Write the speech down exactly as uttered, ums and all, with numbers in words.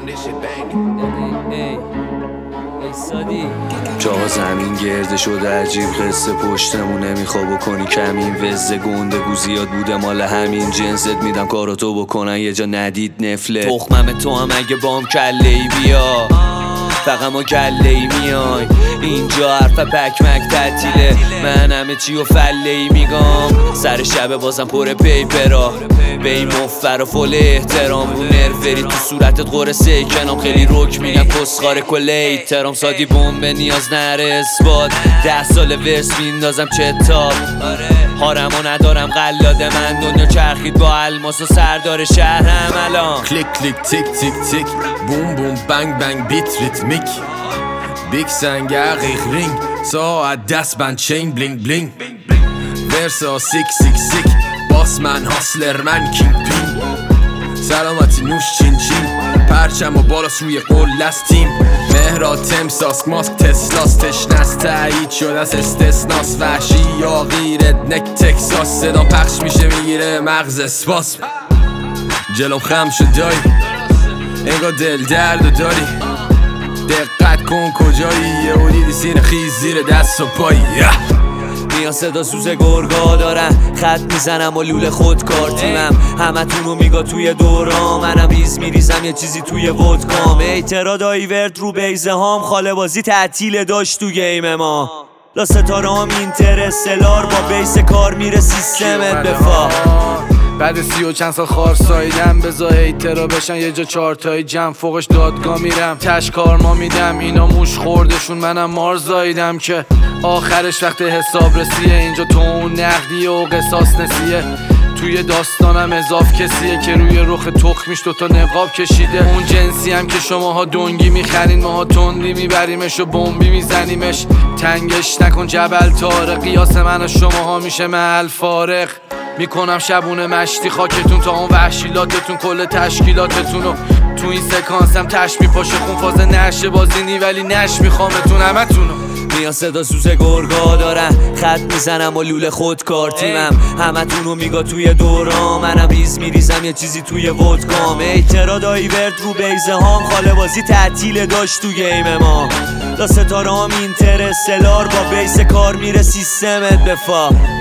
جا زمین گرده شده عجیب قصه پشتمون نمیخوا بکنی کمین وزه گنده گو زیاد بوده مال همین جنست میدم کاراتو بکنن یه جا ندید نفله تخمم تو هم اگه بام کله ای بیا فقط ما کله ای میای اینجا حرف پکمک تعطیله من همه چی و فله ای میگم سر شب بازم پر پیپرا به این مفر و فل احترام رو نروری تو صورتت قرصه کنام خیلی رک میگن کسخار کل ایترام سادی بوم به نیاز نره اثبات ده سال ورس میندازم چتاب هارمو ندارم قلاده من دنیا چرخید با الماس و سردار شهرم الان کلیک کلیک تیک تیک تیک بوم بوم بنگ بنگ بیت ریتمیک بیگ سنگ عقیق رینگ ساعت دست بند چین بلینگ بلینگ ورسا سیک سیک سیک باس من هاسلر من کینگ پینگ سلامتی نوش چین چین پرچم و بالاست روی قلست تیم مهرا تمساس ماسک تسلاس تشنست تایید شده از استثناس وحشی یا غیرت نک تکساس صدا پخش میشه میگیره مغز اسپاس جلوم خم شد دایی انگار دل درد داری دقت کن کجایی یه و دیدی سینه خیز زیر دست و پایی میان صدا سوز گرگا دارن خط میزنم و لوله خودکار تیمم همه تونو میگا توی دورا منم ریز میریزم یه چیزی توی ودکام اعتراض آیورد رو بیزه هام خاله بازی تعطیل داشت تو گیم ما لا ستاره هم اینترستلار با بیس کار میره سیستمت بفا بعد سی و چند سال خار سایدم بزا هیترا بشن یه جا چارتای جمع فوقش دادگاه میرم تش کارما میدم اینا موش خوردشون منم مار زایدم که آخرش وقت حساب رسیه اینجا تو اون نقدیه و قصاص نسیه توی داستانم اضاف کسیه که روی رخ تخمیش دوتا نقاب کشیده اون جنسی هم که شماها دنگی میخرین ماها تندی میبریمش و بمبی میزنیمش تنگش نکن جبل تاره قیاس من و شماها میشه محل فارغ میکنم شبونه مشتی خاکتون تا اون وحشیلاتتون کل تشکیلاتتون و تو این سکانسم تش میپاشه خون فاز نشه بازینی ولی نش میخوامتون همه تونو میان صدا سوز گرگا دارن خط میزنم و لوله خودکار تیمم همه تونو میگا توی دورا منم ریز میریزم یه چیزی توی ودکام اعتراض آیورد رو بیزه هام خاله بازی تعطیل داشت تو گیم ما لا ستاره هم اینترستلار با بیس کار میره سیستمت بفا